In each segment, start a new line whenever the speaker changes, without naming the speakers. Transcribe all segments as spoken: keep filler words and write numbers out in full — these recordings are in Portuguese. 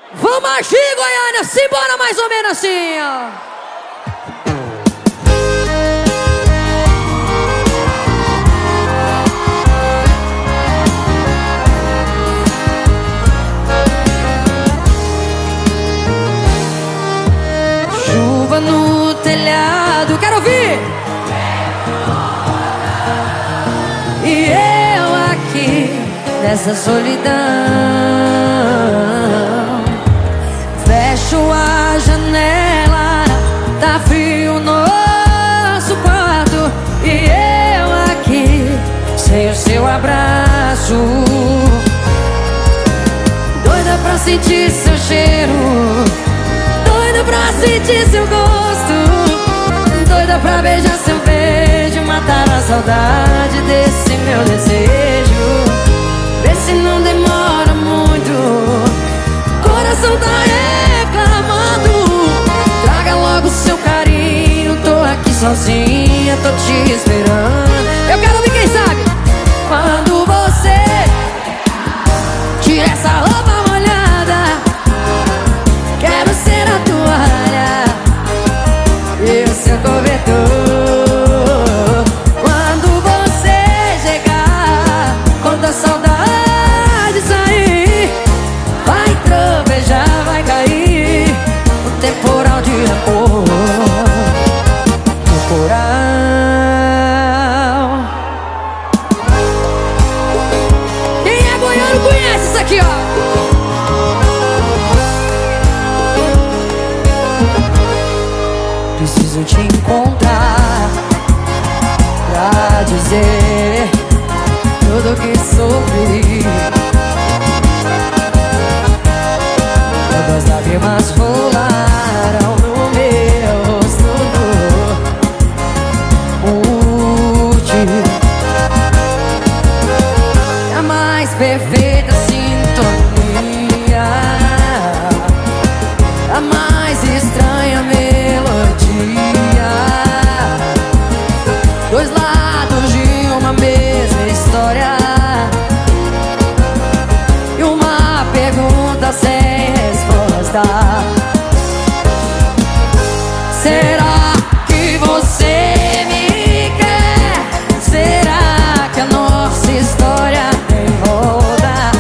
Vamos agir, Goiânia, simbora mais ou menos assim, ó. Chuva no telhado, quero ouvir! E eu aqui nessa solidão, fecho a janela, tá frio no nosso quarto. E eu aqui sem o seu abraço, doida pra sentir seu cheiro, doida pra sentir seu gosto, doida pra beijar seu beijo, matar a saudade desse meu desejo. Vê se não demora muito, coração tá reclamando. Traga logo seu carinho, tô aqui sozinha, tô te esperando. Eu quero ouvir quem sabe. Quando você tira essa roupa molhada, quero ser a toalha e o seu cobertor. Quando você chegar, quando a saudade sair, vai tropejar, vai cair um temporal de amor. Temporal. Quem é goiano conhece isso aqui, ó. Preciso te encontrar pra dizer tudo que sofri. Quando as lágrimas rolaram no meu rosto, pude a mais perfeita sintonia, a mais estranha melodia, dois lados de uma mesma história e uma pergunta sem resposta. Será que você me quer? Será que a nossa história tem volta?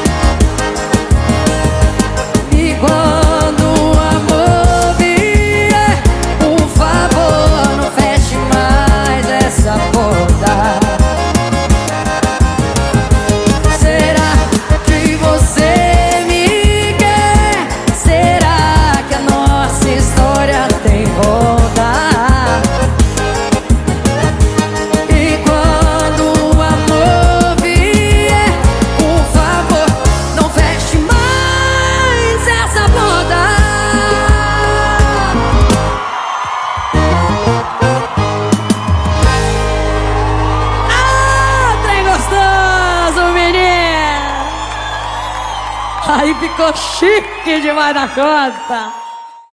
E quando o amor vier, por favor, não feche mais essa porta. Será que você me quer? Será que a nossa história tem volta? E quando o amor vier, por favor, não feche mais essa porta. Ah, trem gostoso, menino! Aí ficou chique demais da conta.